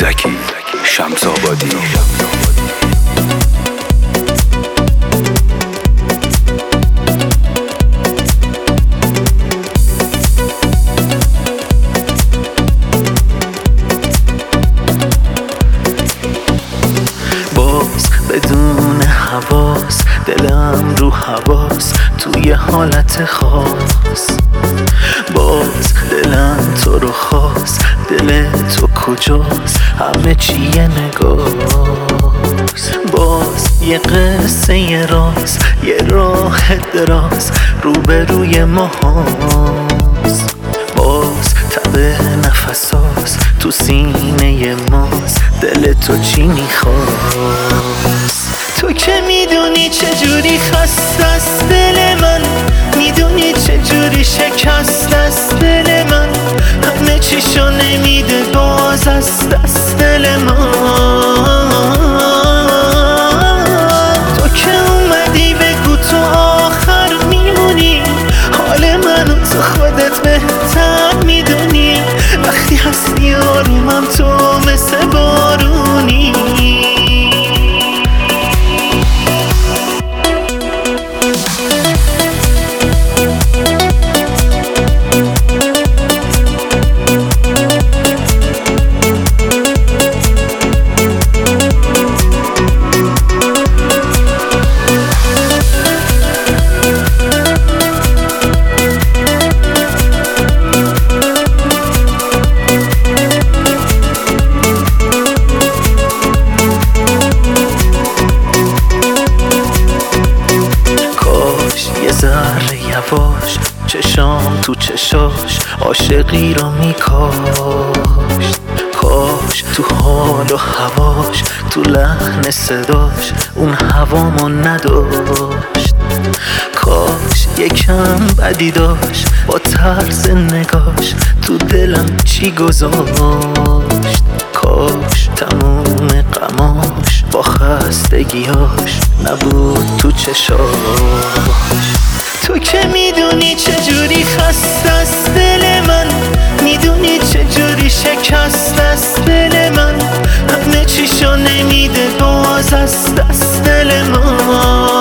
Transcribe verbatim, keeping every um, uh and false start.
زکی شمس آبادی. باز بدون حواس دلم رو حواس توی حالت خاص، باز دلم تو رو خواست، دل تو کجاست، همه چیه نگاست. باز یه قصه یه راز، یه راه دراز روبروی ما هاست. باز تب نفساس تو سینه ماست، دل تو چی میخواست؟ تو که میدونی چجوری خسته است دل من، میدونی چجوری شکست است دل من، همه چیشو نمیده باز از دست دل من. تو که اومدی بگو تو آخر میمونی، حال منو تو خودت بهتر میدونی، وقتی هستی آرومم تو مثل بارونی. یواش چشام تو چشاش عاشقی رو میکاشت، کاش تو حال و هواش تو لحن صداش اون هوامو نداشت، کاش یکم بدی داشت با طرز نگاش تو دلم چی گذاشت، کاش تموم غماش با خستگیاش نبود تو چشاش. تو که میدونی چجوری خسته است دل من، میدونی چجوری شکست است دل من، همه چیشو نمیده باز از دست دل من.